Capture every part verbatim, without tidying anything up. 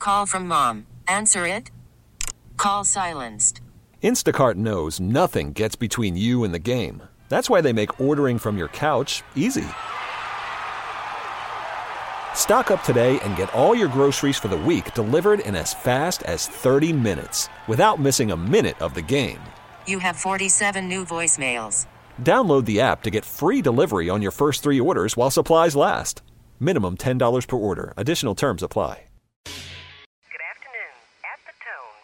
Call from mom. Answer it. Call silenced. Instacart knows nothing gets between you and the game. That's why they make ordering from your couch easy. Stock up today and get all your groceries for the week delivered in as fast as thirty minutes without missing a minute of the game. You have forty-seven new voicemails. Download the app to get free delivery on your first three orders while supplies last. Minimum ten dollars per order. Additional terms apply. Good afternoon. At the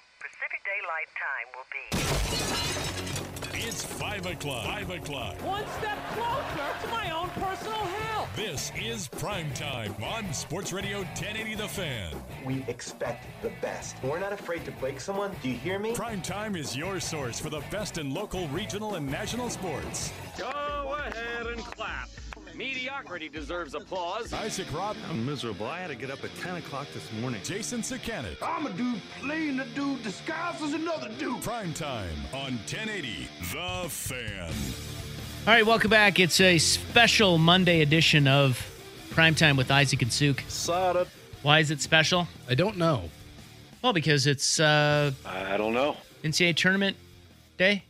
tone, Pacific Daylight Time will be... It's five o'clock. five o'clock. One step closer to my own personal hell. This is Prime Time on Sports Radio ten eighty The Fan. We expect the best. We're not afraid to break someone. Do you hear me? Prime Time is your source for the best in local, regional, and national sports. Go ahead and clap. Mediocrity deserves applause. Isaac Robb. I'm miserable. I had to get up at ten o'clock this morning. Jason Sakanik. I'm a dude playing a dude disguised as another dude. Prime Time on ten eighty The Fan. All right, welcome back. It's a special Monday edition of Primetime with Isaac and Souk. Sada. Why is it special? I don't know. Well, because it's uh, I don't know. N C double A tournament day.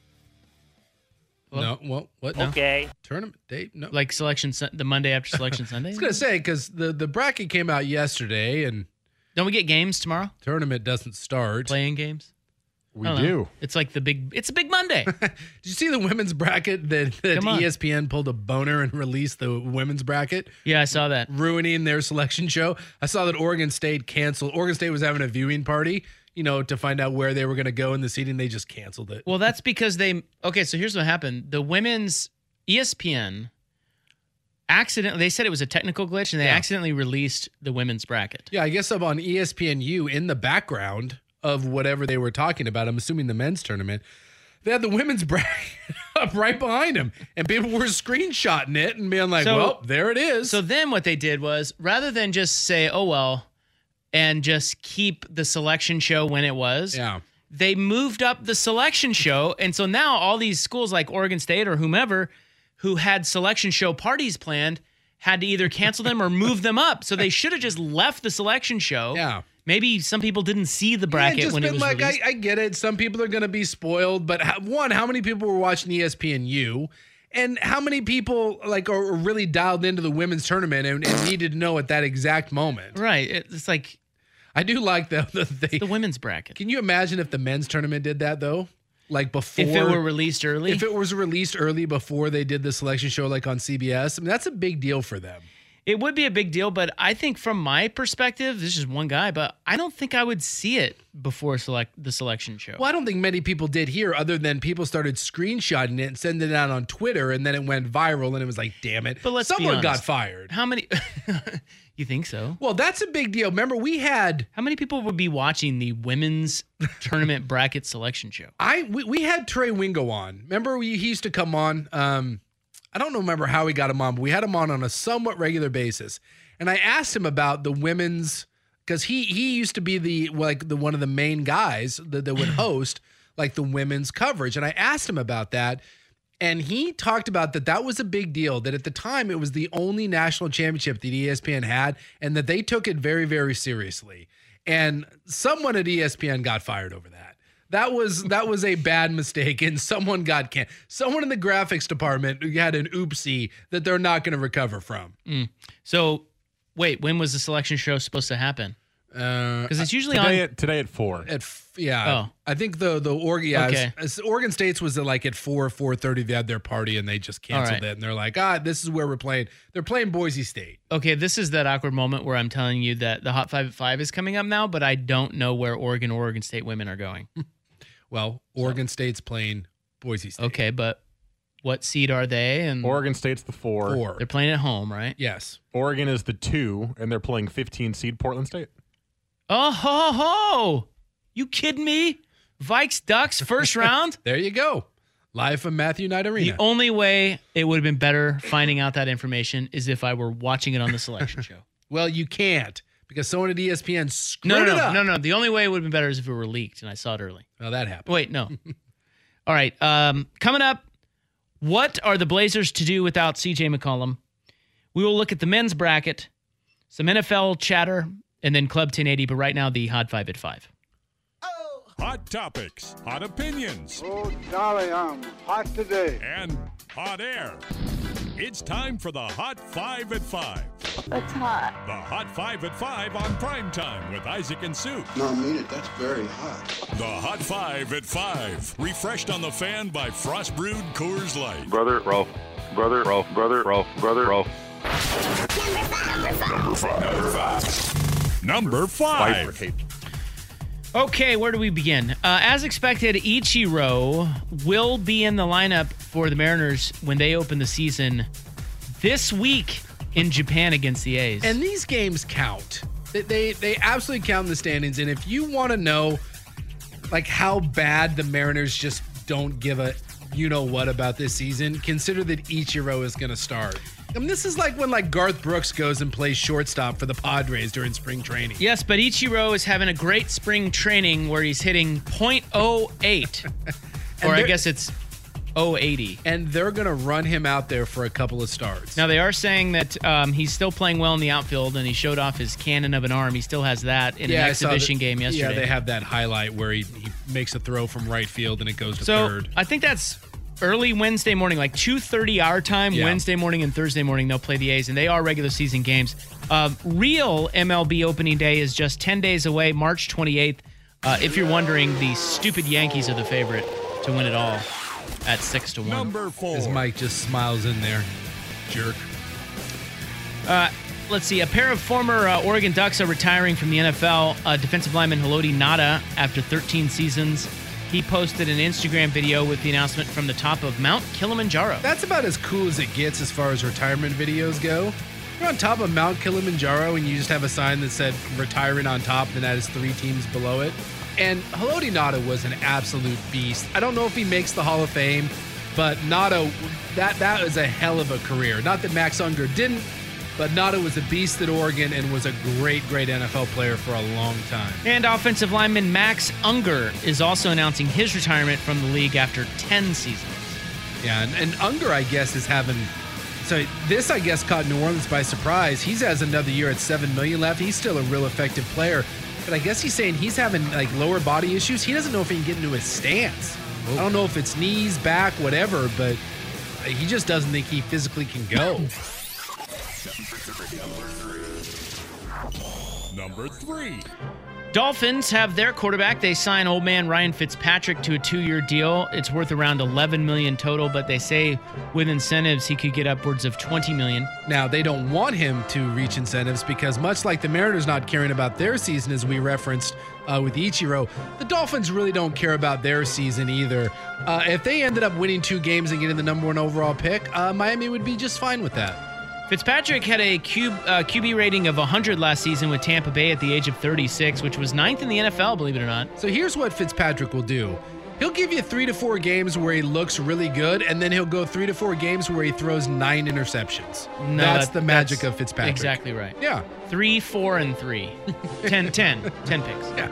Well, no, well, what? No. Okay. Tournament date? No. Like selection, Sun- the Monday after Selection Sunday? I was going to say, because the, the bracket came out yesterday, and Don't we get games tomorrow? tournament doesn't start. Playing games? We I don't know. do. It's like the big, it's a big Monday. Did you see the women's bracket that, that Come on. E S P N pulled a boner and released the women's bracket, Yeah, I saw that. ruining their selection show? I saw that Oregon State canceled. Oregon State was having a viewing party, you know, to find out where they were going to go in the seating. They just canceled it. Well, that's because they, okay, so here's what happened. The women's E S P N accidentally, they said it was a technical glitch, and they Yeah. accidentally released the women's bracket. Yeah, I guess I'm on E S P N U in the background of whatever they were talking about. I'm assuming the men's tournament. They had the women's bracket up right behind them, and people were screenshotting it and being like, So- well, there it is. So then what they did was, rather than just say, oh, well, and just keep the selection show when it was, yeah. they moved up the selection show. And so now all these schools like Oregon State or whomever who had selection show parties planned had to either cancel them or move them up. So they should have just left the selection show. Yeah. Maybe some people didn't see the bracket Yeah, just when been it was like, released. I, I get it. Some people are going to be spoiled, but how, one, how many people were watching E S P N U? And how many people like are really dialed into the women's tournament and, and needed to know at that exact moment? Right. It's like I do like the the, they, the women's bracket. Can you imagine if the men's tournament did that though? Like before, If it were released early? If it was released early before they did the selection show, like on C B S, I mean that's a big deal for them. It would be a big deal, but I think from my perspective, this is one guy, but I don't think I would see it before select the selection show. Well, I don't think many people did here, other than people started screenshotting it and sending it out on Twitter, and then it went viral, and it was like, damn it. But let's be someone got honest. fired. How many? You think so? Well, that's a big deal. Remember, we had How many people would be watching the women's tournament bracket selection show? I we, we had Trey Wingo on. Remember, we, he used to come on. Um, I don't remember how we got him on, but we had him on on a somewhat regular basis. And I asked him about the women's, because he he used to be the like the one of the main guys that, that would host like the women's coverage. And I asked him about that, and he talked about that that was a big deal. That at the time it was the only national championship that E S P N had, and that they took it very very seriously. And someone at E S P N got fired over that. That was that was a bad mistake, and someone got can. Someone in the graphics department had an oopsie that they're not going to recover from. Mm. So, wait, when was the selection show supposed to happen? Because Because it's usually today on. At, today at four. At f- yeah, Oh. I think the the Oregon yeah, Okay. it was- Oregon State's was at like at four four thirty. They had their party and they just canceled right. it, and they're like, ah, this is where we're playing. They're playing Boise State. Okay, this is that awkward moment where I'm telling you that the Hot Five at Five is coming up now, but I don't know where Oregon or Oregon State women are going. Well, Oregon State's playing Boise State. Okay, but what seed are they? And Oregon State's the four. Four. they're playing at home, right? Yes. Oregon is the two, and they're playing fifteen seed Portland State. Oh ho ho! You kidding me? Vikes Ducks first round. There you go. Live from Matthew Knight Arena. The only way it would have been better finding out that information is if I were watching it on the selection show. Well, you can't because someone at E S P N screwed No, no, it no, up. no, no. The only way it would have been better is if it were leaked and I saw it early. Well, that happened. Wait, no. All right. Um, coming up, what are the Blazers to do without C J McCollum? We will look at the men's bracket, some N F L chatter, and then Club ten eighty. But right now, the Hot Five at five. Hot topics, hot opinions, Oh, golly, I'm hot today. and hot air. It's time for the Hot Five at Five. That's hot. The Hot Five at Five on primetime with Isaac and Sue. No, I mean it. That's very hot. The Hot Five at Five. Refreshed on the fan by Frost Brewed Coors Light. Brother Rolf. Brother Rolf. Brother Rolf. Brother Rolf. Number five. Number five. Number five. Okay, where do we begin? Uh, as expected, Ichiro will be in the lineup for the Mariners when they open the season this week in Japan against the A's. And these games count. They they, they absolutely count in the standings. And if you want to know, like, how bad the Mariners just don't give a you know what about this season, consider that Ichiro is going to start. I mean, this is like when like Garth Brooks goes and plays shortstop for the Padres during spring training. Yes, but Ichiro is having a great spring training where he's hitting point oh eight. Or I guess it's oh eighty. And they're going to run him out there for a couple of starts. Now, they are saying that um, he's still playing well in the outfield, and he showed off his cannon of an arm. He still has that in yeah, an exhibition that, game yesterday. Yeah, they have that highlight where he, he makes a throw from right field and it goes to so, third. I think that's early Wednesday morning, like two thirty our time, yeah. Wednesday morning and Thursday morning, they'll play the A's, and they are regular season games. Uh, real M L B opening day is just ten days away, March twenty-eighth. Uh, if you're wondering, the stupid Yankees are the favorite to win it all at six to one. Number four. As Mike just smiles in there. Jerk. Uh, let's see. A pair of former uh, Oregon Ducks are retiring from the N F L. Uh, defensive lineman Haloti Ngata, after thirteen seasons. He posted an Instagram video with the announcement from the top of Mount Kilimanjaro. That's about as cool as it gets as far as retirement videos go. You're on top of Mount Kilimanjaro and you just have a sign that said retiring on top, and that is three teams below it. And Haloti Ngata was an absolute beast. I don't know if he makes the Hall of Fame, but Ngata, that, that was a hell of a career. Not that Max Unger didn't, but Ngata was a beast at Oregon and was a great, great N F L player for a long time. And offensive lineman Max Unger is also announcing his retirement from the league after ten seasons. Yeah, and, and Unger, I guess, is having... So this, I guess, caught New Orleans by surprise. He has another year at seven million dollars left. He's still a real effective player. But I guess he's saying he's having, like, lower body issues. He doesn't know if he can get into his stance. I don't know if it's knees, back, whatever, but he just doesn't think he physically can go. Number three. Dolphins have their quarterback. They sign old man Ryan Fitzpatrick to a two-year deal. It's worth around eleven million dollars total, but they say with incentives he could get upwards of twenty million dollars. Now, they don't want him to reach incentives because much like the Mariners not caring about their season, as we referenced uh, with Ichiro, the Dolphins really don't care about their season either. Uh, if they ended up winning two games and getting the number one overall pick, uh, Miami would be just fine with that. Fitzpatrick had a Q, uh, Q B rating of one hundred last season with Tampa Bay at the age of thirty-six, which was ninth in the N F L, believe it or not. So here's what Fitzpatrick will do. He'll give you three to four games where he looks really good, and then he'll go three to four games where he throws nine interceptions. No, that's that, the magic that's of Fitzpatrick. Exactly right. Yeah. Three, four, and three. ten, ten. ten picks. Yeah.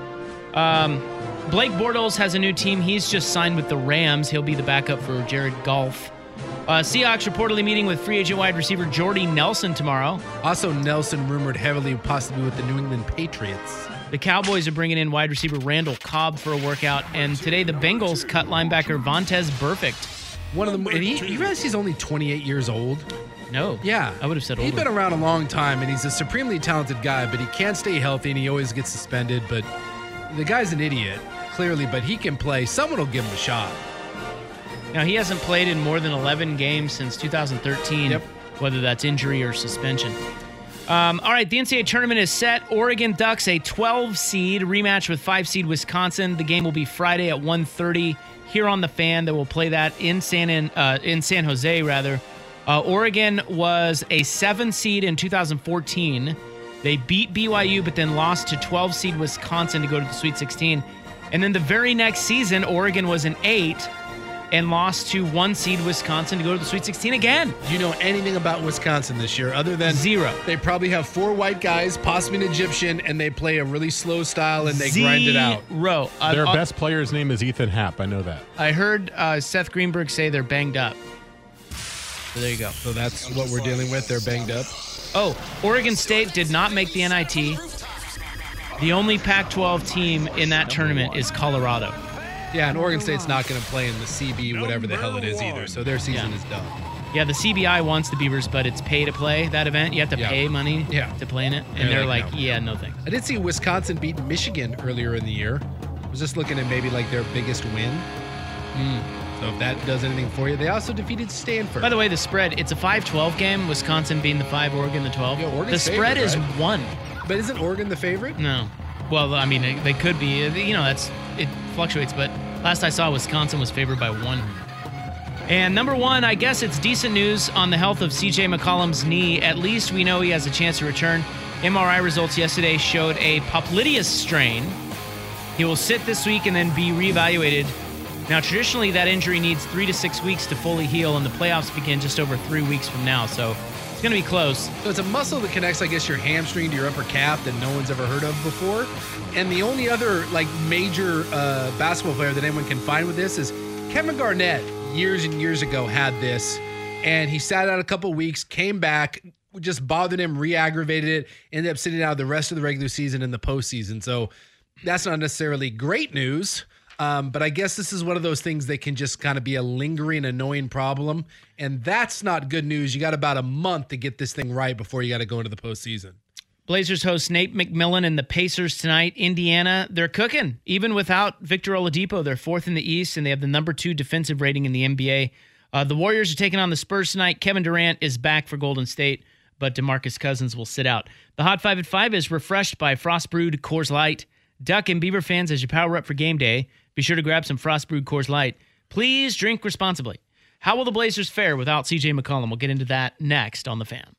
Um, Blake Bortles has a new team. He's just signed with the Rams. He'll be the backup for Jared Goff. Uh, Seahawks reportedly meeting with free agent wide receiver Jordy Nelson tomorrow. Also, Nelson rumored heavily possibly with the New England Patriots. The Cowboys are bringing in wide receiver Randall Cobb for a workout, and today the Bengals cut linebacker Vontaze Burfict. One of them, and he, you realize he's only twenty-eight years old? No. Yeah. I would have said older. He's been around a long time, and he's a supremely talented guy, but he can't stay healthy, and he always gets suspended. But the guy's an idiot, clearly, but he can play. Someone will give him a shot. Now, he hasn't played in more than eleven games since two thousand thirteen, yep. whether that's injury or suspension. Um, all right, the N C double A tournament is set. Oregon Ducks, a twelve seed, rematch with five seed Wisconsin. The game will be Friday at one thirty here on the Fan. That will play that in San uh, in San Jose, rather. Uh, Oregon was a seven seed in two thousand fourteen. They beat B Y U, but then lost to twelve seed Wisconsin to go to the Sweet sixteen. And then the very next season, Oregon was an eight and lost to one seed Wisconsin to go to the Sweet sixteen again. Do you know anything about Wisconsin this year other than zero? They probably have four white guys, possibly an Egyptian, and they play a really slow style and they Zero. grind it out. Zero. Their uh, best player's name is Ethan Happ. I know that. I heard uh, Seth Greenberg say they're banged up. So there you go. So that's what we're dealing with. They're banged up. Oh, Oregon State did not make the N I T. The only Pac twelve team in that tournament is Colorado. Yeah, and Oregon State's not going to play in the C B, whatever the hell it is either, so their season Yeah. is done. Yeah, the C B I wants the Beavers, but it's pay to play that event. You have to Yeah. pay money Yeah. to play in it. And They're they're like, like, no. yeah, no thanks. I did see Wisconsin beat Michigan earlier in the year. I was just looking at maybe like their biggest win. So if that does anything for you, they also defeated Stanford. By the way, the spread, it's a five twelve game. Wisconsin being the five, Oregon the twelve. Yeah, Oregon's the spread favorite, is right? one. But isn't Oregon the favorite? No. Well, I mean, they, they could be. You know, that's it fluctuates, but last I saw, Wisconsin was favored by one. And number one, I guess it's decent news on the health of C J McCollum's knee. At least we know he has a chance to return. M R I results yesterday showed a popliteus strain. He will sit this week and then be reevaluated. Now, traditionally, that injury needs three to six weeks to fully heal, and the playoffs begin just over three weeks from now. So it's going to be close. So it's a muscle that connects, I guess, your hamstring to your upper calf that no one's ever heard of before. And the only other like major uh, basketball player that anyone can find with this is Kevin Garnett. Years and years ago had this, and he sat out a couple weeks, came back, just bothered him, re-aggravated it, ended up sitting out the rest of the regular season and the postseason. So that's not necessarily great news. Um, but I guess this is one of those things that can just kind of be a lingering, annoying problem. And that's not good news. You got about a month to get this thing right before you got to go into the postseason. Blazers host Nate McMillan and the Pacers tonight. Indiana, they're cooking. Even without Victor Oladipo, they're fourth in the East, and they have the number two defensive rating in the N B A. Uh, the Warriors are taking on the Spurs tonight. Kevin Durant is back for Golden State, but DeMarcus Cousins will sit out. The Hot Five at Five is refreshed by Frost Brewed Coors Light. Duck and Beaver fans, as you power up for game day, be sure to grab some Frost Brewed Coors Light. Please drink responsibly. How will the Blazers fare without C J McCollum? We'll get into that next on The Fan.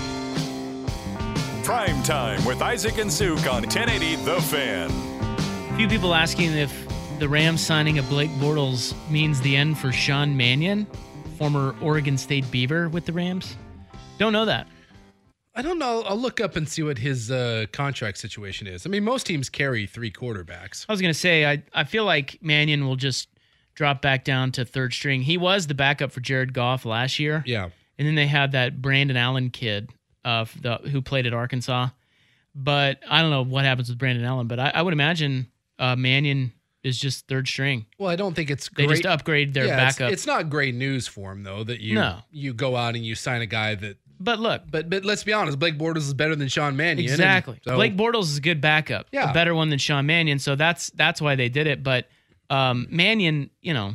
Prime Time with Isaac and Zook on ten eighty The Fan. A few people asking if the Rams signing of Blake Bortles means the end for Sean Mannion, former Oregon State Beaver with the Rams. Don't know that. I don't know. I'll look up and see what his uh, contract situation is. I mean, most teams carry three quarterbacks. I was going to say, I, I feel like Mannion will just drop back down to third string. He was the backup for Jared Goff last year. Yeah. And then they had that Brandon Allen kid uh, the, who played at Arkansas. But I don't know what happens with Brandon Allen, but I, I would imagine uh, Mannion is just third string. Well, I don't think it's They great. just upgrade their Yeah, backup. It's, it's not great news for him, though, that you No. you go out and you sign a guy that. But look. But but let's be honest, Blake Bortles is better than Sean Mannion. and Exactly. so- Blake Bortles is a good backup. Yeah. A better one than Sean Mannion. So that's that's why they did it. But um, Mannion, you know,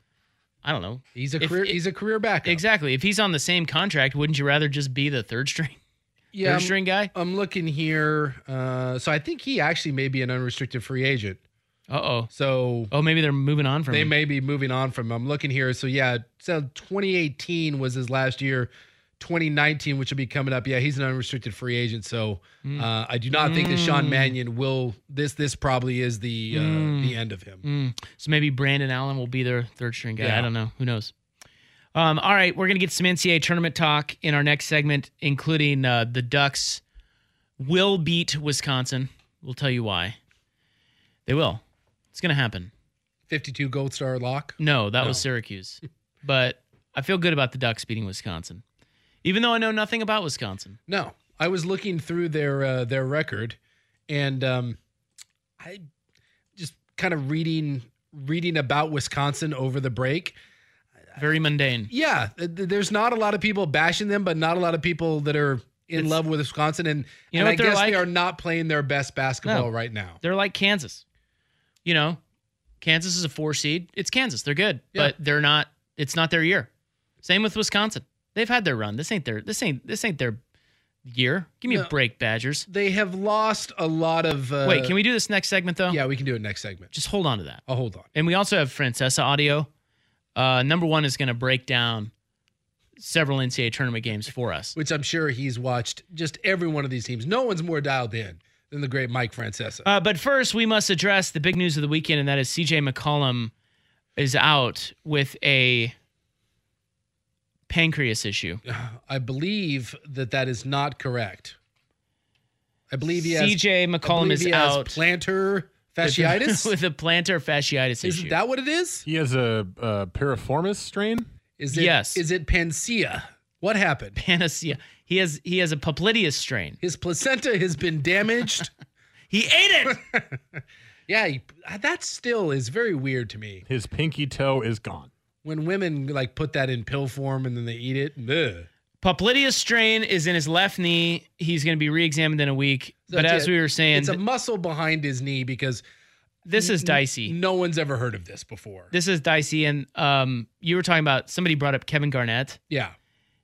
I don't know. He's a If- career. if- he's a career backup. Exactly. If he's on the same contract, wouldn't you rather just be the third string? Yeah, third I'm- string guy? I'm looking here. Uh, so I think he actually may be an unrestricted free agent. Uh-oh. So Oh, maybe they're moving on from they him. may be moving on from him. I'm looking here. So yeah, so twenty eighteen was his last year. twenty nineteen, which will be coming up. Yeah, he's an unrestricted free agent. So uh, I do not think that Sean Mannion will. This this probably is the uh, Mm. the end of him. Mm. So maybe Brandon Allen will be their third string guy. Yeah. I don't know. Who knows? Um, all right, we're going to get some N C double A tournament talk in our next segment, including uh, the Ducks will beat Wisconsin. We'll tell you why. They will. It's going to happen. fifty-two Gold Star lock. No, that No. was Syracuse. But I feel good about the Ducks beating Wisconsin, even though I know nothing about Wisconsin. No, I was looking through their uh, their record, and um, I just kind of reading reading about Wisconsin over the break. Very mundane. Yeah, th- th- there's not a lot of people bashing them, but not a lot of people that are in It's- love with Wisconsin, and, You know and I what they're guess like? they are not playing their best basketball No. right now. They're like Kansas. You know, Kansas is a four seed. It's Kansas. They're good, Yeah. but they're not. It's not their year. Same with Wisconsin. They've had their run. This ain't their. This ain't. This ain't their year. Give me No. a break, Badgers. They have lost a lot of. Uh, Wait, can we do this next segment though? Yeah, we can do it next segment. Just hold on to that. I'll hold on. And we also have Francesa audio. Uh, number one is going to break down several N C double A tournament games for us. Which I'm sure he's watched just every one of these teams. No one's more dialed in than the great Mike Francesa. Uh, but first, we must address the big news of the weekend, and that is C J McCollum is out with a pancreas issue. I believe that that is not correct. I believe he has C J I McCollum believe is he has out plantar fasciitis. with a plantar fasciitis Isn't issue. that what it is? He has a, a piriformis strain. Is it? Yes. Is it Panacea? What happened? Panacea. He has he has a popliteus strain. His placenta has been damaged. He ate it. Yeah, he, that still is very weird to me. His pinky toe is gone. When women like put that in pill form and then they eat it. Ugh. Popliteus strain is in his left knee. He's going to be re-examined in a week. So but it's as a- we were saying, it's a muscle behind his knee because this is dicey. No one's ever heard of this before. This is dicey. And um, you were talking about, somebody brought up Kevin Garnett. Yeah.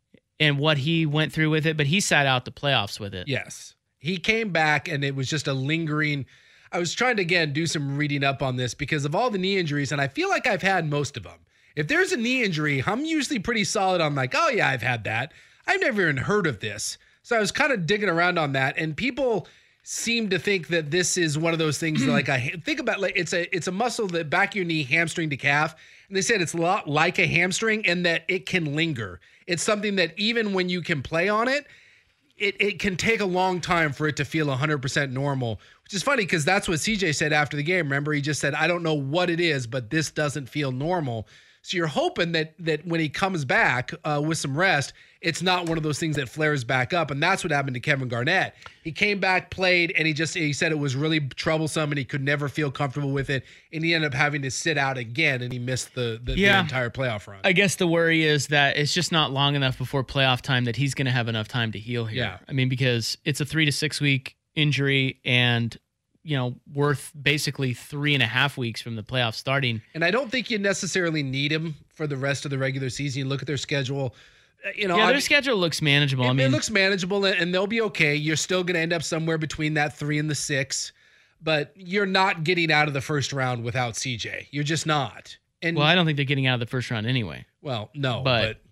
And what he went through with it, but he sat out the playoffs with it. Yes. He came back and it was just a lingering. I was trying to, again, do some reading up on this because of all the knee injuries, and I feel like I've had most of them. If there's a knee injury, I'm usually pretty solid. I'm like, oh, yeah, I've had that. I've never even heard of this. So I was kind of digging around on that, and people seem to think that this is one of those things that, like, I think about, like, it's a it's a muscle that back of your knee, hamstring to calf, and they said it's a lot like a hamstring and that it can linger. It's something that even when you can play on it, it, it can take a long time for it to feel one hundred percent normal, which is funny because that's what C J said after the game. Remember, he just said, I don't know what it is, but this doesn't feel normal. So you're hoping that that when he comes back uh, with some rest, it's not one of those things that flares back up. And that's what happened to Kevin Garnett. He came back, played, and he just he said it was really troublesome and he could never feel comfortable with it. And he ended up having to sit out again and he missed the, the, Yeah. the entire playoff run. I guess the worry is that it's just not long enough before playoff time that he's going to have enough time to heal here. Yeah. I mean, because it's a three to six week injury and, you know, worth basically three and a half weeks from the playoffs starting. And I don't think you necessarily need him for the rest of the regular season. You look at their schedule. uh, You know, yeah, I their mean, schedule looks manageable. It, I mean, it looks manageable and and they'll be okay. You're still going to end up somewhere between that three and the six, but you're not getting out of the first round without C J. You're just not. And well, I don't think they're getting out of the first round anyway. well, no, But but,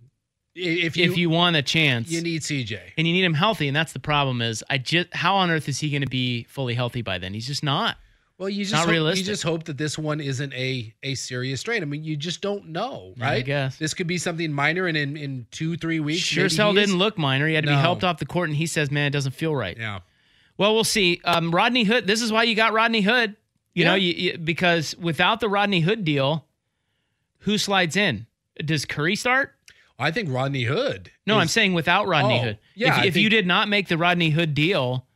if you if you want a chance, you need C J. and you need him healthy, and that's the problem. Is I just how on earth is he going to be fully healthy by then? He's just not. Well, you just Not hope, you realistic. just hope that this one isn't a a serious strain. I mean, you just don't know, Yeah, I right? guess. This could be something minor, and in in two three weeks, Sure maybe as hell he is- didn't look minor. He had to be No. helped off the court, and he says, "Man, it doesn't feel right." Yeah. Well, we'll see. Um, Rodney Hood. This is why you got Rodney Hood. You Yeah. know, you, you, because without the Rodney Hood deal, who slides in? Does Curry start? I think Rodney Hood. No, is- I'm saying without Rodney Oh, Hood. yeah, if, I if you think- did not make the Rodney Hood deal,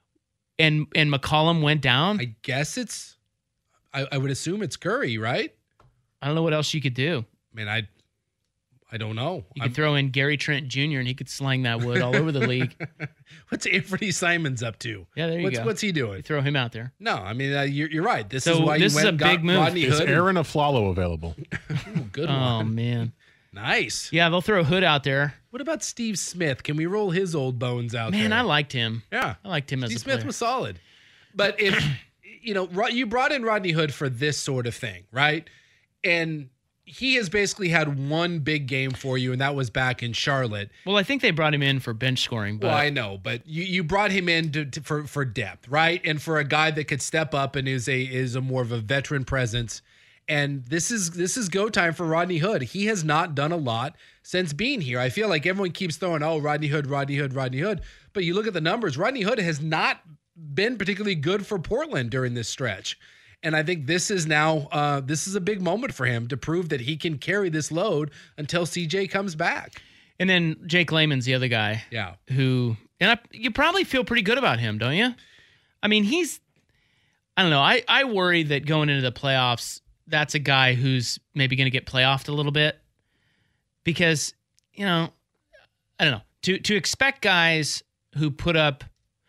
and and McCollum went down, I guess it's. I, I would assume it's Curry, right? I don't know what else you could do. I mean, I. I don't know. You I'm- could throw in Gary Trent Junior and he could slang that wood all over the league. What's Anthony Simons up to? Yeah, there you what's, go. What's he You doing? throw him out there. No, I mean uh, you're, you're right. This So is why this you is went a and got big move. Rodney Is Hood. Aaron Aflalo available? Ooh, good Oh one. man, Nice. yeah, they'll throw Hood out there. What about Steve Smith? Can we roll his old bones out there? Man, I liked him. Yeah. I liked him as Steve a Smith player. was solid. But if, you know, Ro- you brought in Rodney Hood for this sort of thing, right? And he has basically had one big game for you, and that was back in Charlotte. Well, I think they brought him in for bench scoring, but Well, I know, but you, you brought him in to, to, for for depth, right? And for a guy that could step up and is a is a more of a veteran presence. And this is this is go time for Rodney Hood. He has not done a lot since being here. I feel like everyone keeps throwing, oh, Rodney Hood, Rodney Hood, Rodney Hood. But you look at the numbers, Rodney Hood has not been particularly good for Portland during this stretch. And I think this is now uh, this is a big moment for him to prove that he can carry this load until C J comes back. and then Jake Layman's the other guy. Yeah. Who and I, you probably feel pretty good about him, don't you? I mean, he's I don't know. I I worry that going into the playoffs, that's a guy who's maybe going to get playoffed a little bit because, you know, I don't know. To to expect guys who put up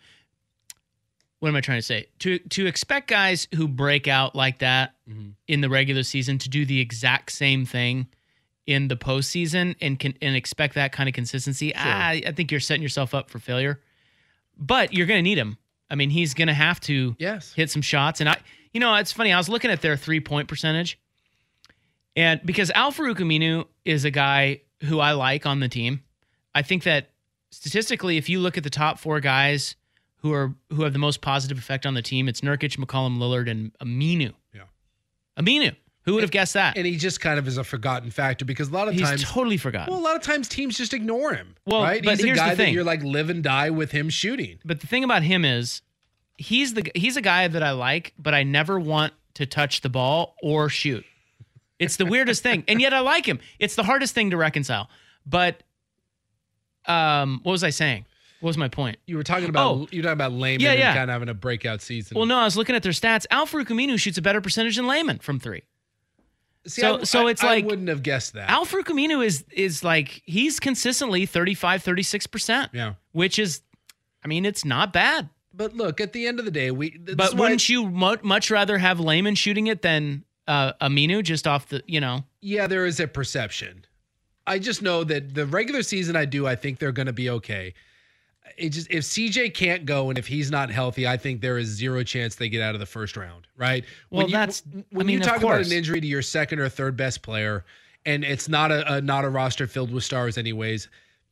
What am I trying to say? To to expect guys who break out like that mm-hmm. in the regular season to do the exact same thing in the postseason and can and expect that kind of consistency, sure. I, I think you're setting yourself up for failure. But you're going to need him. I mean, he's going to have to yes. hit some shots. And I, you know, it's funny. I was looking at their three point percentage, and because Al-Farouq Aminu is a guy who I like on the team, I think that statistically, if you look at the top four guys who are who have the most positive effect on the team, it's Nurkic, McCollum, Lillard, and Aminu. Yeah. Aminu. Who would have guessed that? And he just kind of is a forgotten factor because a lot of He's times... totally forgotten. Well, a lot of times teams just ignore him, well, right? But He's here's a guy the thing. that you're like live and die with him shooting. But the thing about him is he's the he's a guy that I like, but I never want to touch the ball or shoot. It's the weirdest thing. And yet I like him. It's the hardest thing to reconcile. But um, what was I saying? What was my point? You were talking about Oh. you were talking about Layman Yeah, and yeah. kind of having a breakout season. Well, no, I was looking at their stats. Al-Farouq Aminu shoots a better percentage than Layman from three. See, so- I, so I- it's I like- wouldn't have guessed that. Al-Farouq Aminu is is like he's consistently thirty-five, thirty-six percent. Yeah. Which is, I mean, it's not bad. But look, at the end of the day, we. this But is why- wouldn't you mu- much rather have Layman shooting it than uh, Aminu just off the, you know? Yeah, there is a perception. I just know that the regular season I do, I think they're going to be okay. It just if C J can't go and if he's not healthy, I think there is zero chance they get out of the first round, right? Well, when you, that's- when I mean, you of talk about course. an injury to your second or third best player, and it's not a, a not a roster filled with stars, anyways.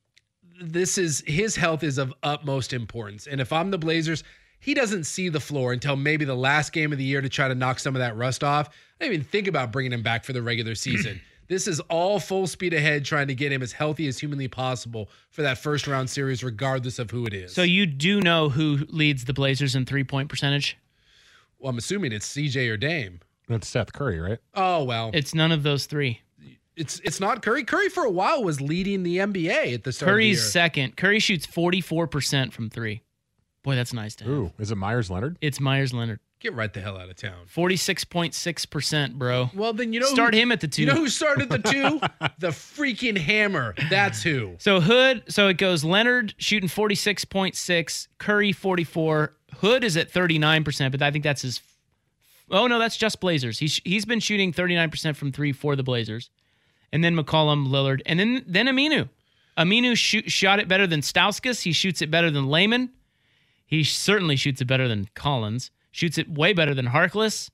This is his health is of utmost importance, and if I'm the Blazers, he doesn't see the floor until maybe the last game of the year to try to knock some of that rust off. I didn't even think about bringing him back for the regular season. This is all full speed ahead, trying to get him as healthy as humanly possible for that first round series, regardless of who it is. So you do know who leads the Blazers in three-point percentage? Well, I'm assuming it's C J or Dame. That's Seth Curry, right? Oh well, It's none of those three. it's it's not Curry. Curry for a while was leading the N B A at the start Curry's of the year. second. Curry shoots forty-four percent from three. Boy, that's nice to have. Ooh, is it Myers Leonard? It's Myers Leonard. Get right the hell out of town. forty-six point six percent, bro. Well, then you know Start who, him at the two. You know who started the two? The freaking Hammer. That's who. So Hood, so it goes Leonard shooting forty-six point six, Curry forty-four. Hood is at thirty-nine percent, but I think that's his. Oh, no, that's just Blazers. He's, he's been shooting thirty-nine percent from three for the Blazers. And then McCollum, Lillard, and then, then Aminu. Aminu shoot, shot it better than Stauskas. He shoots it better than Layman. He certainly shoots it better than Collins. Shoots it way better than Harkless,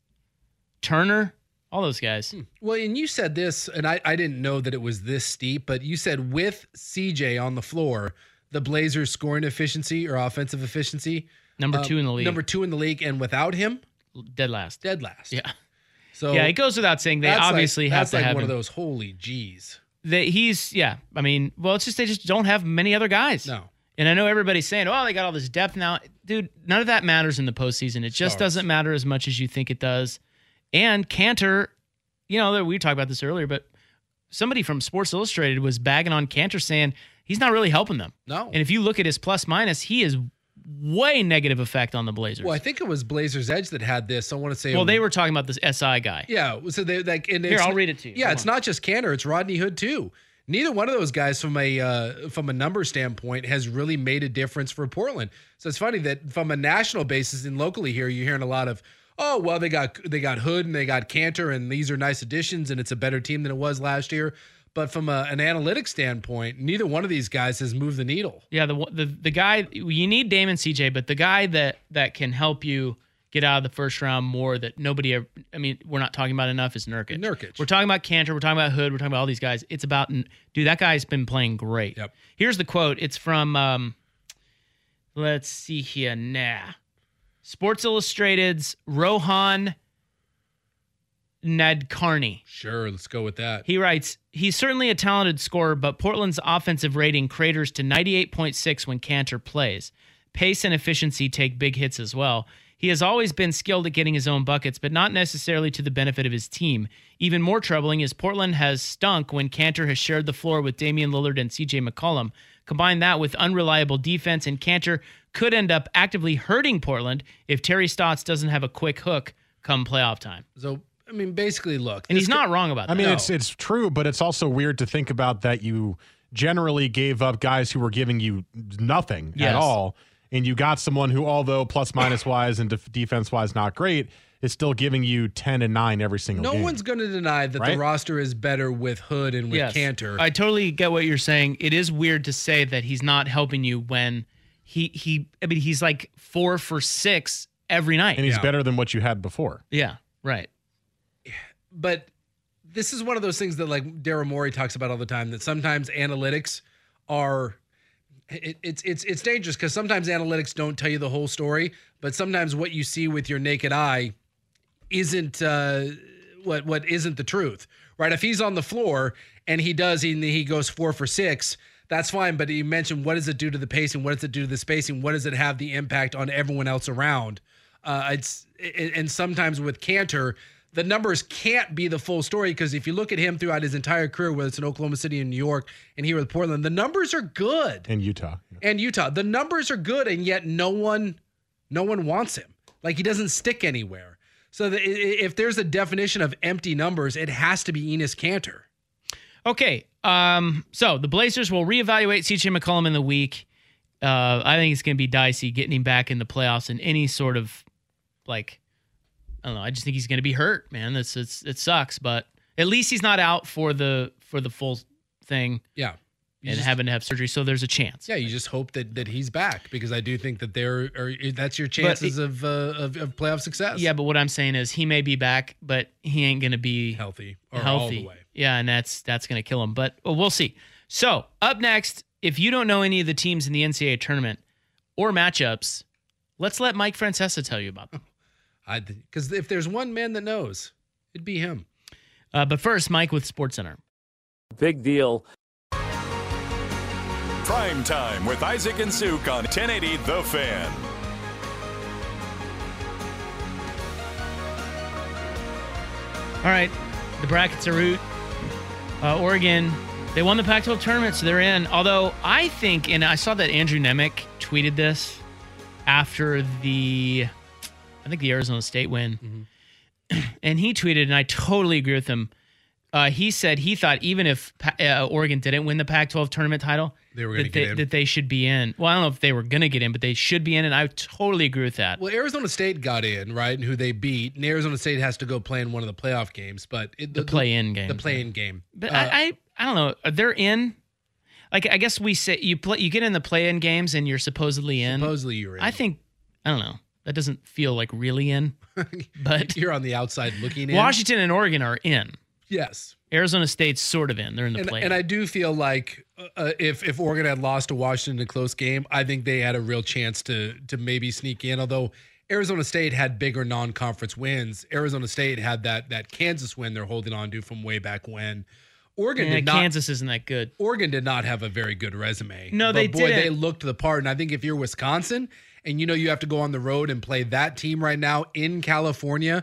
Turner, all those guys. Well, and you said this, and I, I didn't know that it was this steep, but you said with C J on the floor, the Blazers' scoring efficiency or offensive efficiency. Number um, two in the league. Number two in the league, and without him, Dead last. dead last. Yeah. So Yeah, it goes without saying they that's like- obviously have that's to like have one him. of those holy G's. That he's yeah. I mean, well, it's just they just don't have many other guys. No. And I know everybody's saying, "Oh, they got all this depth now." Dude, none of that matters in the postseason. It just Stars. doesn't matter as much as you think it does. And Cantor, you know, we talked about this earlier, but somebody from Sports Illustrated was bagging on Cantor saying he's not really helping them. No. And if you look at his plus minus, he is way negative effect on the Blazers. Well, I think it was Blazers Edge that had this. I want to say. Well, they were talking about this S I guy. Yeah. So they like. And Here, it's- I'll read it to you. Yeah, Hold it's on. not just Cantor; it's Rodney Hood too. Neither one of those guys, from a uh, from a number standpoint, has really made a difference for Portland. So it's funny that from a national basis and locally here, you're hearing a lot of, oh well, they got they got Hood and they got Cantor, and these are nice additions, and it's a better team than it was last year. But from a, an analytics standpoint, neither one of these guys has moved the needle. Yeah, the the the guy you need Dame and C J, but the guy that that can help you get out of the first round more that nobody ever, I mean, we're not talking about enough is Nurkic. Nurkic. We're talking about Cantor, we're talking about Hood, we're talking about all these guys. It's about dude, that guy's been playing great. Yep. Here's the quote. It's from um let's see here. Nah. Sports Illustrated's Rohan Nadkarni. Sure, let's go with that. He writes, he's certainly a talented scorer, but Portland's offensive rating craters to ninety-eight point six when Cantor plays. Pace and efficiency take big hits as well. He has always been skilled at getting his own buckets, but not necessarily to the benefit of his team. Even more troubling is Portland has stunk when Cantor has shared the floor with Damian Lillard and C J McCollum. Combine that with unreliable defense, and Cantor could end up actively hurting Portland if Terry Stotts doesn't have a quick hook come playoff time. So, I mean, basically, look. And this he's not wrong about I that. mean, No. it's it's true, but it's also weird to think about that you generally gave up guys who were giving you nothing Yes. at all, and you got someone who, although plus minus wise and def- defense wise not great, is still giving you ten and nine every single No game. one's going to deny that the Right? roster is better with Hood and with Yes. Cantor. I totally get what you're saying. It is weird to say that he's not helping you when he he I mean he's like four for six every night. and he's Yeah. better than what you had before. yeah, right. But this is one of those things that like Daryl Morey talks about all the time, that sometimes analytics are it, it's it's it's dangerous because sometimes analytics don't tell you the whole story, but sometimes what you see with your naked eye isn't uh, what what isn't the truth, right? If he's on the floor and he does he he goes four for six, that's fine. But you mentioned, what does it do to the pacing? What does it do to the spacing? What does it have the impact on everyone else around? Uh, it's it, and sometimes with Cantor, the numbers can't be the full story because if you look at him throughout his entire career, whether it's in Oklahoma City and New York and here with Portland, the numbers are good. And Utah. And Utah. The numbers are good, and yet no one no one wants him. Like, he doesn't stick anywhere. So the, if there's a definition of empty numbers, it has to be Enes Kanter. Okay, um, so the Blazers will reevaluate C J McCollum in the week. Uh, I think it's going to be dicey getting him back in the playoffs in any sort of, like, I don't know. I just think he's going to be hurt, man. It's, it's it sucks, but at least he's not out for the for the full thing. Yeah, you and just, having to have surgery, so there's a chance. Yeah, you just hope that that he's back because I do think that there are that's your chances it, of, uh, of of playoff success. Yeah, but what I'm saying is he may be back, but he ain't going to be healthy or healthy. all the way. Yeah, and that's that's going to kill him. But well, we'll see. So up next, if you don't know any of the teams in the N C double A tournament or matchups, let's let Mike Francesa tell you about them. I because if there's one man that knows, it'd be him. Uh, but first, Mike with SportsCenter. Big deal. Prime time with Isaac and Suk on ten eighty The Fan. All right, the brackets are out. Uh, Oregon, they won the Pac twelve tournament, so they're in. Although I think, and I saw that Andrew Nemec tweeted this after the, I think the Arizona State win, mm-hmm. and he tweeted, and I totally agree with him. Uh, he said he thought even if uh, Oregon didn't win the Pac twelve tournament title, they were gonna that, get they, in. that they should be in. Well, I don't know if they were going to get in, but they should be in, and I totally agree with that. Well, Arizona State got in, right, and who they beat. And Arizona State has to go play in one of the playoff games, but it, the, the play-in game, the play-in game. But uh, I, I, I don't know. They're in. Like I guess we say you play, you get in the play-in games, and you're supposedly in. Supposedly you're in. I think I don't know. That doesn't feel like really in, but you're on the outside looking in. Washington and Oregon are in. Yes. Arizona State's sort of in. They're in the and, play. And I do feel like uh, if if Oregon had lost to Washington in a close game, I think they had a real chance to to maybe sneak in. Although Arizona State had bigger non-conference wins, Arizona State had that that Kansas win they're holding on to from way back when. Oregon yeah, did not. Kansas isn't that good. Oregon did not have a very good resume. No, but they boy, didn't. They looked the part. And I think if you're Wisconsin and you know you have to go on the road and play that team right now in California,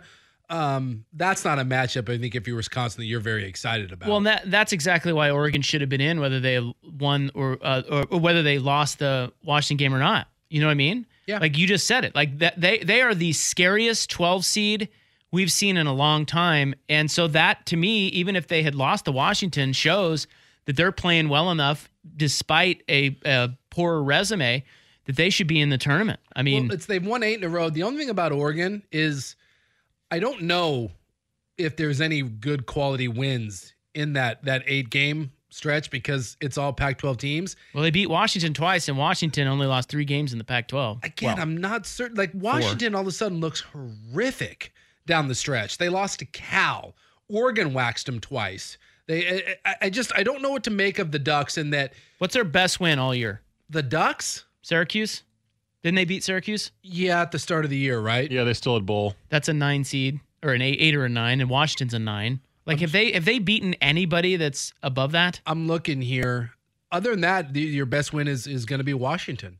um, that's not a matchup. I think if you're Wisconsin, that you're very excited about. Well, and that that's exactly why Oregon should have been in, whether they won or, uh, or or whether they lost the Washington game or not. You know what I mean? Yeah. Like you just said it. Like that they they are the scariest twelve seed we've seen in a long time. And so that, to me, even if they had lost to Washington, shows that they're playing well enough despite a, a poor resume that they should be in the tournament. I mean, well, it's they've won eight in a row. The only thing about Oregon is I don't know if there's any good quality wins in that that eight game stretch because it's all Pac twelve teams. Well, they beat Washington twice, and Washington only lost three games in the Pac twelve. Again, well, I'm not certain. Like Washington, four. all of a sudden looks horrific down the stretch. They lost to Cal. Oregon waxed them twice. They, I, I just, I don't know what to make of the Ducks. And that, what's their best win all year? The Ducks, Syracuse. Didn't they beat Syracuse? Yeah, at the start of the year, right? Yeah, they still had bowl. That's a nine seed or an eight, eight or a nine, and Washington's a nine. Like, have they have they beaten anybody that's above that? I'm looking here. Other than that, the, your best win is is going to be Washington.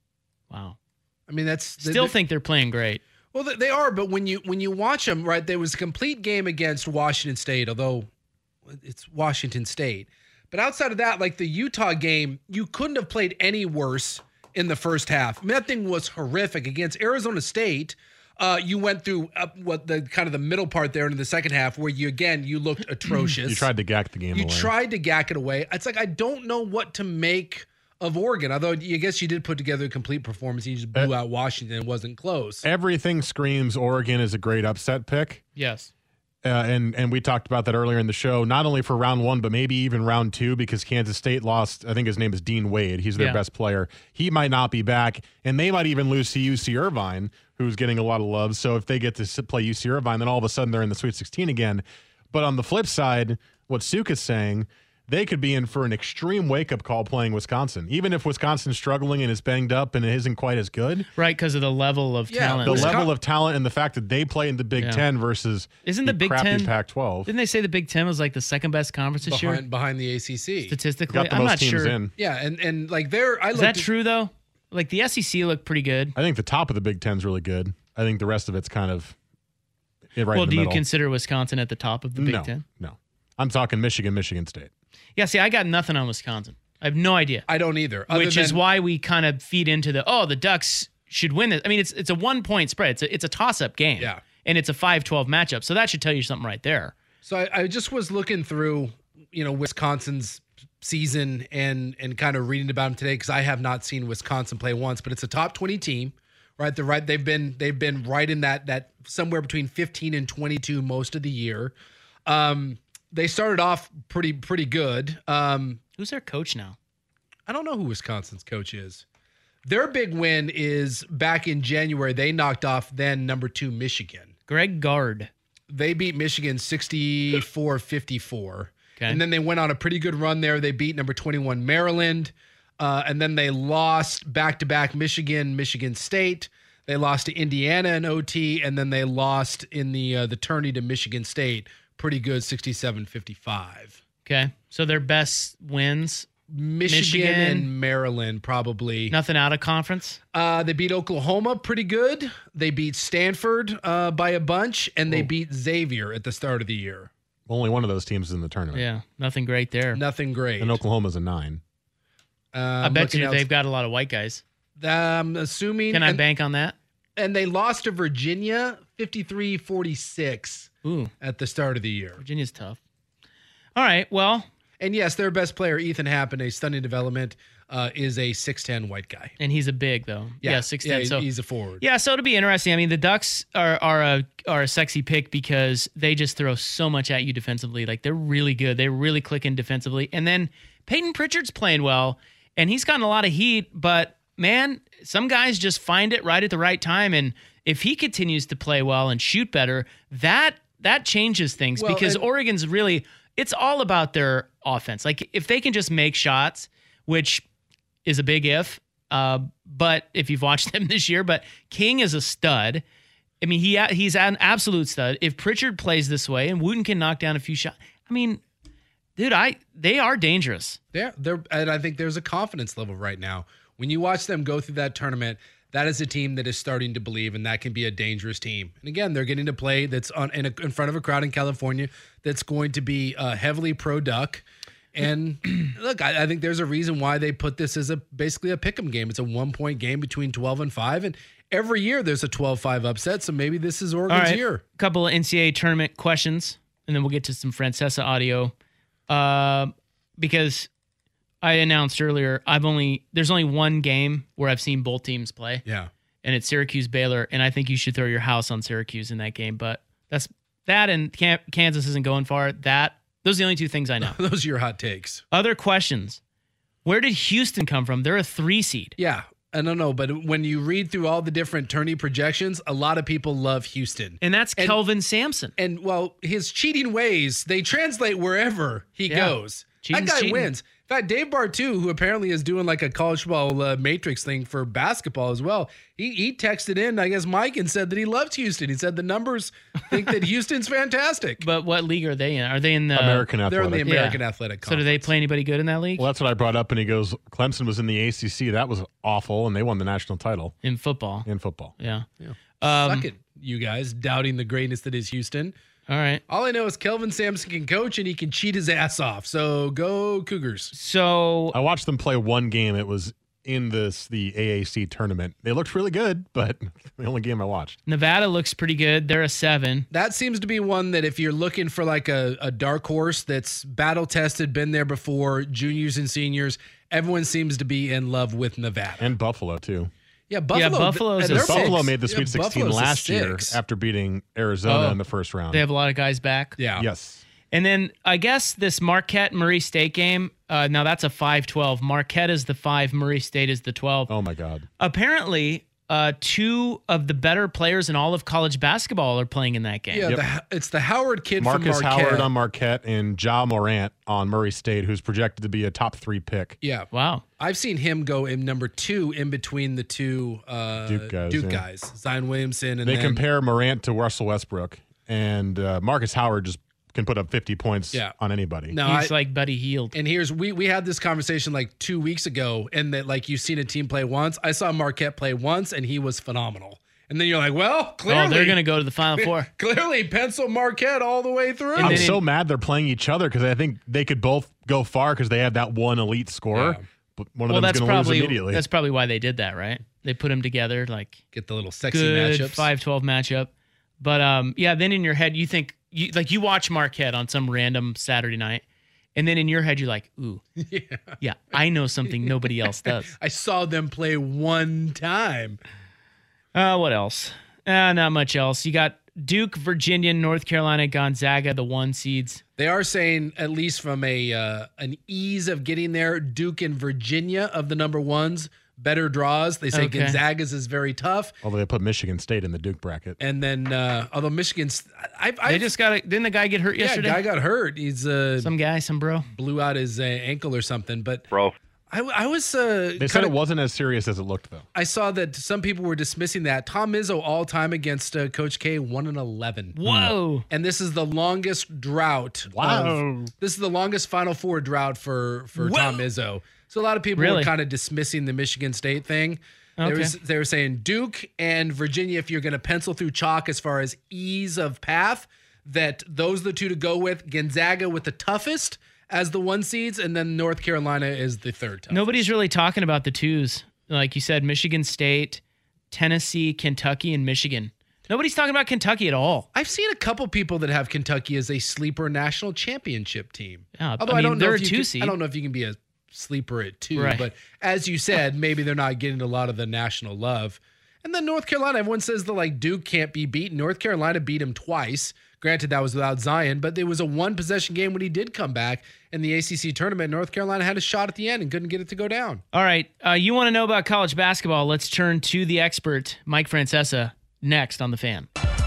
Wow. I mean, that's still they, think they're playing great. Well, they are, but when you when you watch them, right, there was a complete game against Washington State, although it's Washington State. But outside of that, like the Utah game, you couldn't have played any worse in the first half. I mean, that thing was horrific. Against Arizona State, uh, you went through uh, what the kind of the middle part there into the second half where you, again, you looked atrocious. You tried to gack the game you away. You tried to gack it away. It's like, I don't know what to make of Oregon, although I guess you did put together a complete performance. You just blew uh, out Washington. It wasn't close. Everything screams Oregon is a great upset pick. Yes. Uh, and and we talked about that earlier in the show, not only for round one, but maybe even round two, because Kansas State lost, I think his name is Dean Wade. He's their yeah. best player. He might not be back, and they might even lose to U C Irvine, who's getting a lot of love. So if they get to play U C Irvine, then all of a sudden they're in the Sweet sixteen again. But on the flip side, what Suk is saying, they could be in for an extreme wake-up call playing Wisconsin. Even if Wisconsin's struggling and is banged up and it isn't quite as good. Right, because of the level of yeah, talent. The Wisconsin- level of talent and the fact that they play in the Big Yeah. Ten versus Isn't the, the Big crappy Ten Pac twelve. Didn't they say the Big Ten was like the second best conference this behind, year? behind the A C C. Statistically, Got the I'm most not teams sure. in. Yeah, and, and like they're, I Is looked that at- true though? Like the S E C looked pretty good. I think the top of the Big Ten's really good. I think the rest of it's kind of Yeah, right well, in the do you middle. consider Wisconsin at the top of the Big no, Ten? No. I'm talking Michigan, Michigan State. Yeah, see, I got nothing on Wisconsin. I have no idea. I don't either. Other Which is than- why we kind of feed into the, oh, the Ducks should win this. I mean, it's it's a one-point spread. It's a, it's a toss-up game. Yeah. And it's a five twelve matchup. So that should tell you something right there. So I, I just was looking through, you know, Wisconsin's season and and kind of reading about them today because I have not seen Wisconsin play once, but it's a top twenty team, right? They're right. They've been they've been right in that that somewhere between fifteen and twenty-two most of the year. Um, they started off pretty pretty good. Um, Who's their coach now? I don't know who Wisconsin's coach is. Their big win is back in January. They knocked off then number two Michigan. Greg Gard. They beat Michigan sixty-four fifty-four. Okay. And then they went on a pretty good run there. They beat number twenty-one Maryland. Uh, and then they lost back-to-back Michigan, Michigan State. They lost to Indiana in O T. And then they lost in the uh, the tourney to Michigan State. Pretty good, sixty-seven fifty-five. Okay. So their best wins? Michigan, Michigan. and Maryland, probably. Nothing out of conference? Uh, they beat Oklahoma pretty good. They beat Stanford uh, by a bunch. And they Ooh. beat Xavier at the start of the year. Only one of those teams is in the tournament. Yeah. Nothing great there. Nothing great. And Oklahoma's a nine. Uh, I bet looking you else- they've got a lot of white guys. I'm assuming. Can I and, bank on that? And they lost to Virginia fifty-three forty-six Ooh. at the start of the year. Virginia's tough. All right. Well, And yes, their best player, Ethan Happen, a stunning development, uh, is a six ten white guy. and he's a big, though. Yeah, six ten. Yeah, so he's a forward. Yeah, so it'll be interesting. I mean, the Ducks are are a are a sexy pick because they just throw so much at you defensively. Like they're really good. They're really clicking defensively. And then Peyton Pritchard's playing well, and he's gotten a lot of heat. But man, some guys just find it right at the right time. And if he continues to play well and shoot better, that that changes things Well, because and- Oregon's really it's all about their offense. Like if they can just make shots, which is a big if. Uh, but if you've watched them this year, but King is a stud. I mean, he he's an absolute stud. If Pritchard plays this way and Wooten can knock down a few shots, I mean, dude, I they are dangerous. Yeah, they're, and I think there's a confidence level right now. When you watch them go through that tournament, that is a team that is starting to believe, and that can be a dangerous team. And again, they're getting to play that's on in, a, in front of a crowd in California that's going to be uh, heavily pro-Duck. And look, I, I think there's a reason why they put this as a basically a pick'em game. It's a one-point game between twelve and five, and every year there's a twelve five upset. So maybe this is Oregon's All right, year. a couple of N C double A tournament questions, and then we'll get to some Francesa audio. Uh, because I announced earlier, I've only there's only one game where I've seen both teams play. Yeah, and it's Syracuse Baylor, and I think you should throw your house on Syracuse in that game. But that's that, and Can- Kansas isn't going far. That those are the only two things I know. Those are your hot takes. Other questions: where did Houston come from? They're a three seed. Yeah, I don't know, but when you read through all the different tourney projections, a lot of people love Houston, and that's and, Kelvin Sampson. And well, his cheating ways they translate wherever he Yeah. goes. Cheating's that guy cheating. wins. In fact, Dave Bartu, who apparently is doing like a college football uh, matrix thing for basketball as well, he he texted in, I guess, Mike, and said that he loved Houston. He said the numbers think that Houston's fantastic. But what league are they in? Are they in the American They're in the Athletic. American Yeah. Athletic So Conference. do they play anybody good in that league? Well, that's what I brought up, and he goes, Clemson was in the A C C. That was awful, and they won the national title in football. in football. Yeah. Yeah. Um, Suck it, you guys, doubting the greatness that is Houston. All right. All I know is Kelvin Sampson can coach and he can cheat his ass off. So go Cougars. So I watched them play one game. It was in this the A A C tournament. They looked really good, but the only game I watched. Nevada looks pretty good. They're a seven. That seems to be one that if you're looking for like a, a dark horse that's battle tested, been there before, juniors and seniors, everyone seems to be in love with Nevada. And Buffalo, too. Yeah, Buffalo. Buffalo's and a they're six. Buffalo six. made the Yeah, Sweet sixteen Buffalo's a last year six. after beating Arizona Oh. in the first round. They have a lot of guys back. Yeah. Yes. And then I guess this Marquette Murray State game, uh, now that's a five twelve. Marquette is the five, Murray State is the twelve. Oh, my God. Apparently, uh, two of the better players in all of college basketball are playing in that game. Yeah, Yep. the, it's the Howard kid Marcus from Marquette. Howard on Marquette and Ja Morant on Murray State, who's projected to be a top three pick. Yeah. Wow. I've seen him go in number two in between the two uh, Duke guys, Duke yeah. guys, Zion Williamson. And They then, compare Morant to Russell Westbrook, and uh, Marcus Howard just can put up fifty points Yeah. on anybody. No, He's I- like Buddy Hield. And here's we we had this conversation like two weeks ago, and that like you've seen a team play once. I saw Marquette play once, and he was phenomenal. And then you're like, well, clearly. Oh, they're going to go to the Final Four. Clearly, pencil Marquette all the way through. I'm so mad they're playing each other because I think they could both go far because they have that one elite scorer. Yeah. But one of well, them's that's going to lose probably immediately. That's probably why they did that, right? They put them together, like get the little sexy good matchups, five twelve matchup. But um, yeah, then in your head you think you like you watch Marquette on some random Saturday night, and then in your head you're like, ooh, yeah, yeah, I know something nobody else does. I saw them play one time. Uh, what else? Uh, not much else. You got Duke, Virginia, North Carolina, Gonzaga, the one seeds. They are saying, at least from a uh, an ease of getting there, Duke and Virginia of the number ones, better draws. They say Okay. Gonzaga's is very tough. Although they put Michigan State in the Duke bracket. And then, uh, although Michigan's, I, I They just got. A, didn't the guy get hurt yeah, yesterday? guy got hurt. He's uh, some guy, some bro, blew out his uh, ankle or something. But Bro. I, I was. Uh, They said kinda, it wasn't as serious as it looked, though. I saw that some people were dismissing that. Tom Izzo all time against uh, Coach K, one and eleven. Whoa! And this is the longest drought. Wow. Of, this is the longest Final Four drought for for Whoa. Tom Izzo. So a lot of people Really? were kind of dismissing the Michigan State thing. They, Okay. was, they were saying Duke and Virginia, if you're going to pencil through chalk as far as ease of path, that those are the two to go with. Gonzaga with the toughest as the one seeds, and then North Carolina is the third toughest. Nobody's really talking about the twos, like you said. Michigan State, Tennessee, Kentucky, and Michigan. Nobody's talking about Kentucky at all. I've seen a couple people that have Kentucky as a sleeper national championship team. Yeah, Although I I, mean, don't know they're if a you two can, seed. I don't know if you can be a sleeper at two, Right. but as you said, maybe they're not getting a lot of the national love. And then North Carolina, everyone says that like Duke can't be beaten. North Carolina beat him twice. Granted, that was without Zion, but it was a one possession game when he did come back in the A C C tournament. North Carolina had a shot at the end and couldn't get it to go down. All right, uh, you want to know about college basketball? Let's turn to the expert, Mike Francesa, next on The Fan.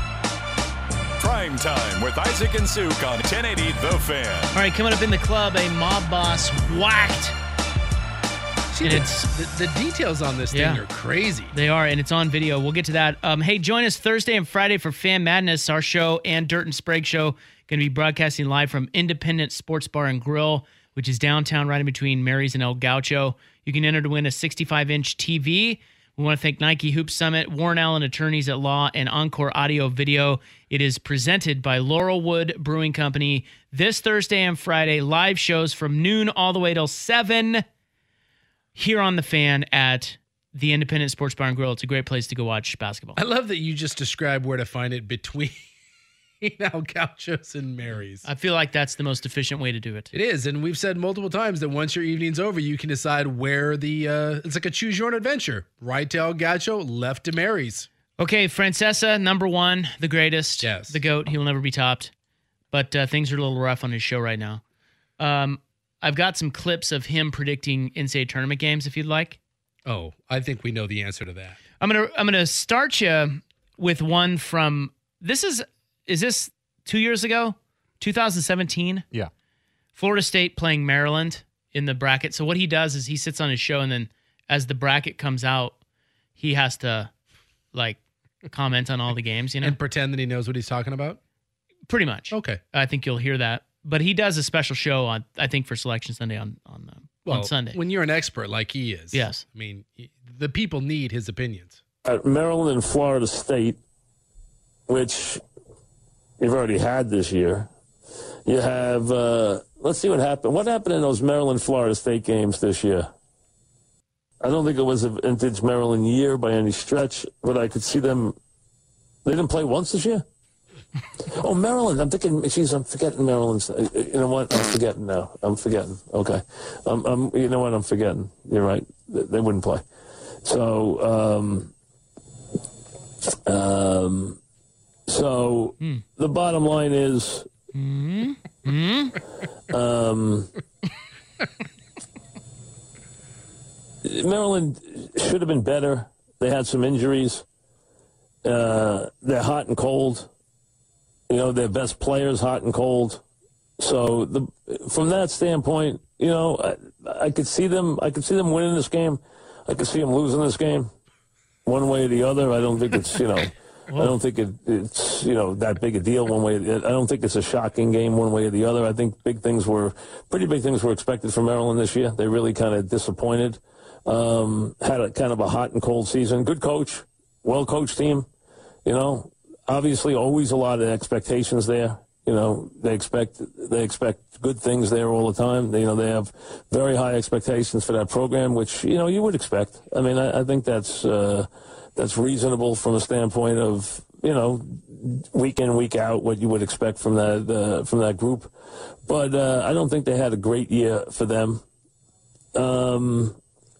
Prime Time with Isaac and Suk on ten eighty The Fan. All right, coming up in the club, a mob boss whacked. See, And the, it's- the, the details on this Yeah. thing are crazy. They are, and it's on video. We'll get to that. Um, hey, join us Thursday and Friday for Fan Madness, our show, and Dirt and Sprague Show. Going to be broadcasting live from Independent Sports Bar and Grill, which is downtown right in between Mary's and El Gaucho. You can enter to win a sixty-five inch T V. We want to thank Nike Hoop Summit, Warren Allen Attorneys at Law, and Encore Audio Video. It is presented by Laurelwood Brewing Company this Thursday and Friday. Live shows from noon all the way till seven. Here on The Fan at the Independent Sports Bar and Grill. It's a great place to go watch basketball. I love that you just described where to find it between El Gauchos and Mary's. I feel like that's the most efficient way to do it. It is, and we've said multiple times that once your evening's over, you can decide where the, uh, it's like a choose your own adventure. Right to El Gaucho, left to Mary's. Okay, Francesa, number one, the greatest. Yes. The GOAT. He will never be topped. But uh, things are a little rough on his show right now. Um, I've got some clips of him predicting N C double A tournament games if you'd like. Oh, I think we know the answer to that. I'm gonna I'm gonna start you with one from this is is this two years ago, two thousand seventeen. Yeah, Florida State playing Maryland in the bracket. So what he does is he sits on his show, and then as the bracket comes out, he has to like comment on all the games, you know, And pretend that he knows what he's talking about? pretty much. Okay. I think you'll hear that. But he does a special show on I think for Selection Sunday on on uh, Well, on Sunday. when you're an expert like he is. Yes. I mean, the people need his opinions. At Maryland and Florida State, which you've already had this year, you have, uh, let's see what happened. What happened in those Maryland-Florida State games this year? I don't think it was a vintage Maryland year by any stretch, but I could see them. They didn't play once this year? Oh, Maryland. I'm thinking, geez, I'm forgetting Maryland's. You know what? I'm forgetting now. I'm forgetting. Okay. Um, um, you know what? I'm forgetting. You're right. They, they wouldn't play. So, um, um, so Hmm. the bottom line is, Hmm? Hmm? um, Maryland should have been better. They had some injuries. Uh, they're hot and cold. You know, their best players hot and cold. So the from that standpoint, you know, I, I could see them. I could see them winning this game. I could see them losing this game, one way or the other. I don't think it's you know, I don't think it, it's you know that big a deal one way. I don't think it's a shocking game one way or the other. I think big things were pretty big things were expected from Maryland this year. They really kind of disappointed. Um, had a kind of a hot and cold season. Good coach, well coached team. You know, obviously, always a lot of expectations there. You know, they expect they expect good things there all the time. They, you know, they have very high expectations for that program, which you know you would expect. I mean, I, I think that's uh, that's reasonable from a standpoint of you know week in week out what you would expect from that uh, from that group. But uh, I don't think they had a great year for them. Um,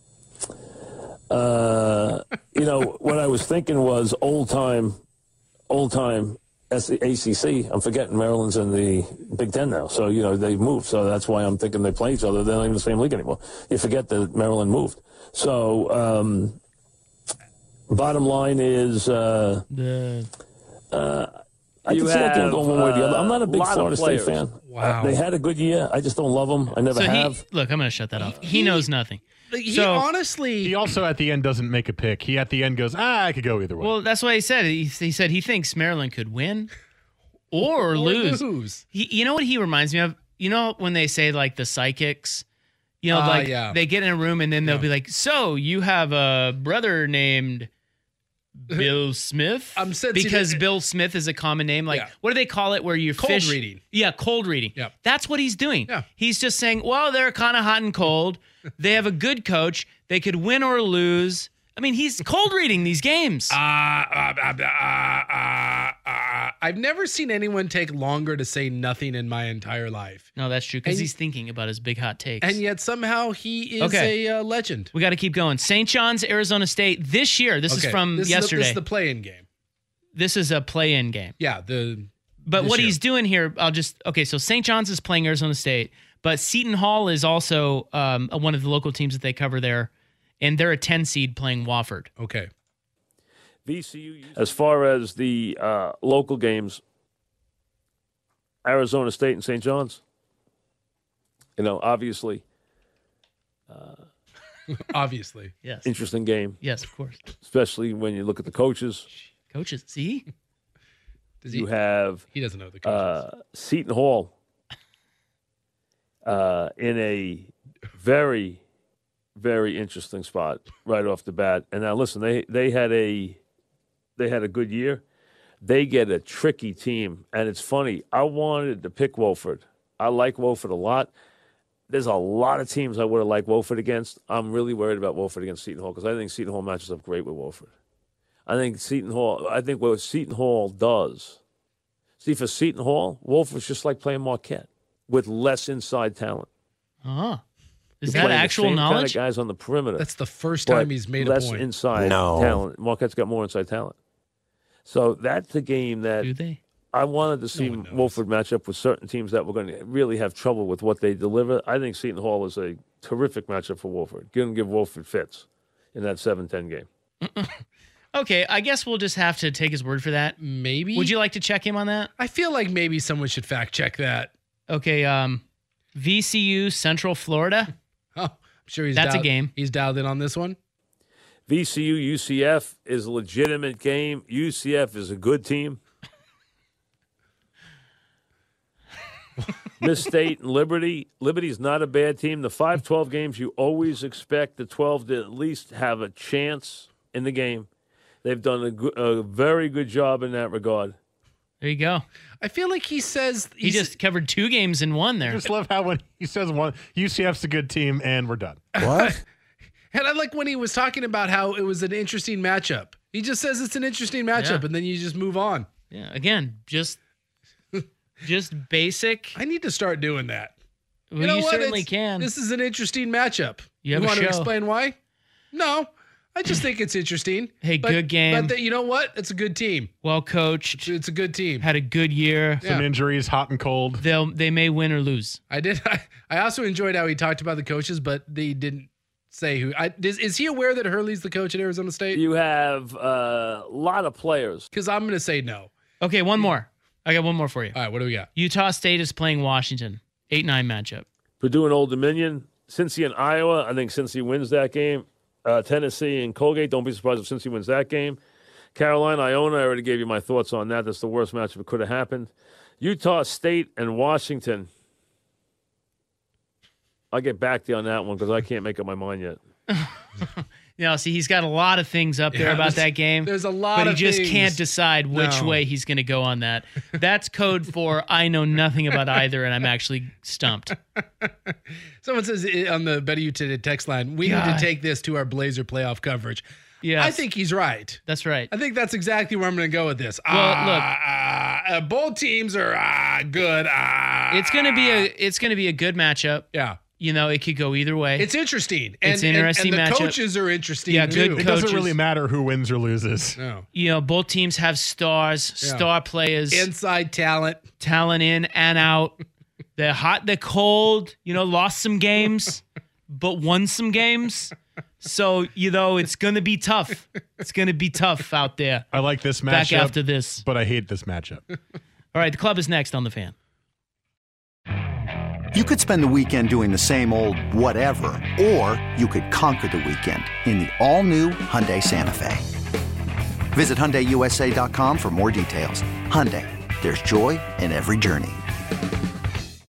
uh, you know, what I was thinking was old time, old time. That's the A C C. I'm forgetting Maryland's in the Big Ten now. So, you know, they've moved. So that's why I'm thinking they play each other. They're not even in the same league anymore. You forget that Maryland moved. So, um, bottom line is, uh, the uh, I You can see that game have, going one way or the other. I'm not a uh, big lot of Florida State players. fan. Wow. Uh, they had a good year. I just don't love them. I never so have. he, look, I'm going to shut that off. He, He- knows nothing. He So- honestly, He also at the end doesn't make a pick. He at the end goes, ah, I could go either way. Well, that's what he said. He, he said he thinks Maryland could win or, or lose. lose. He, you know what he reminds me of? You know when they say like the psychics, you know, Ah, like yeah. they get in a room and then they'll Yeah. be like, "So you have a brother named Bill Smith?" I'm sensing because it- Bill Smith is a common name. Like, Yeah. what do they call it? Where you Cold fish? reading. Yeah, cold reading. Yeah. That's what he's doing. Yeah. He's just saying, "Well, they're kind of hot and cold. They have a good coach. They could win or lose." I mean, he's cold reading these games. Uh, uh, uh, uh, uh, uh, I've never seen anyone take longer to say nothing in my entire life. No, that's true because And- he's thinking about his big hot takes. And yet somehow he is Okay. a uh, legend. We got to keep going. Saint John's, Arizona State this year. This Okay, is from this yesterday. Is the, this is the play-in game. This is a play-in game. Yeah, the. But this what year. he's doing here, I'll just okay. So Saint John's is playing Arizona State, but Seton Hall is also um, one of the local teams that they cover there, and they're a ten seed playing Wofford. Okay. V C U. As far as the uh, local games, Arizona State and Saint John's. You know, obviously, Obviously. Yes. interesting game, Yes, of course. especially when you look at the coaches. Coaches, see, Does he? You have He doesn't know the coaches. uh, Seton Hall uh, in a very, very interesting spot right off the bat. And now, listen, they they had a they had a good year. They get a tricky team, and it's funny. I wanted to pick Wofford. I like Wofford a lot. There's a lot of teams I would have liked Wofford against. I'm really worried about Wofford against Seton Hall because I think Seton Hall matches up great with Wofford. I think Seton Hall. I think what Seton Hall does. See, for Seton Hall, Wofford's just like playing Marquette with less inside talent. uh-huh. Is You're that playing the actual same knowledge? Kind of guys on the perimeter. That's the first but time he's made a less point. inside No. talent. Marquette's got more inside talent. So that's a game that Do they? I wanted to see one knows. Wofford match up with certain teams that were going to really have trouble with what they deliver. I think Seton Hall is a terrific matchup for Wofford. Going to give Wofford fits in that seven ten game. Okay, I guess we'll just have to take his word for that. Maybe. Would you like to check him on that? I feel like maybe someone should fact check that. Okay, um, V C U Central Florida. Oh, I'm sure he's That's a dialed- game. He's dialed in on this one. V C U U C F is a legitimate game. U C F is a good team. Miss State and Liberty. Liberty's not a bad team. The five twelve games, you always expect the twelve to at least have a chance in the game. They've done a, go- a very good job in that regard. There you go. I feel like he says He he's, just covered two games in one I there. just love how when he says one, U C F's a good team and we're done. What? and I like when he was talking about how it was an interesting matchup. He just says it's an interesting matchup, Yeah. and then you just move on. Yeah, again, just just basic. I need to start doing that. Well, you know what? certainly It's- can. This is an interesting matchup. You have a want to show. explain why? No, I just think it's interesting. Hey, But- good game. But the, you know what? It's a good team. Well coached. It's a good team. Had a good year. Yeah. Some injuries, hot and cold. They'll they may win or lose. I did. I, I also enjoyed how he talked about the coaches, but they didn't say who. I, is, is he aware that Hurley's the coach at Arizona State? You have a lot of players. Because I'm going to say no. Okay, one more. I got one more for you. All right, what do we got? Utah State is playing Washington. eight nine matchup. Purdue and Old Dominion. Cincy and Iowa. I think Cincy wins that game. Uh, Tennessee and Colgate. Don't be surprised if Cincy wins that game. Carolina, Iona. I already gave you my thoughts on that. That's the worst matchup that could have happened. Utah State and Washington. I'll get back to you on that one because I can't make up my mind yet. You know, see, he's got a lot of things up there Yeah, about there's- that game. there's a lot But he of just things. can't decide which No. way he's going to go on that. That's code for I know nothing about either, and I'm actually stumped. Someone says eh, on the Better You Today text line, we need God. to take this to our Blazer playoff coverage. Yes. I think he's right. That's right. I think that's exactly where I'm going to go with this. Well, ah, look. ah, uh, both teams are ah, good. Ah, It's going to be a it's going to be a good matchup. Yeah. You know, it could go either way. It's interesting. And, It's an interesting and, and the matchup. coaches are interesting Yeah, too. good It doesn't coaches. really matter who wins or loses. No. You know, both teams have stars, Yeah. star players, Inside talent. talent in and out. They're hot, they're cold. You know, lost some games, but won some games. So, you know, it's going to be tough. It's going to be tough out there. I like this matchup. Back after this. But I hate this matchup. All right, the club is next on The Fan. You could spend the weekend doing the same old whatever, or you could conquer the weekend in the all-new Hyundai Santa Fe. Visit Hyundai U S A dot com for more details. Hyundai, there's joy in every journey.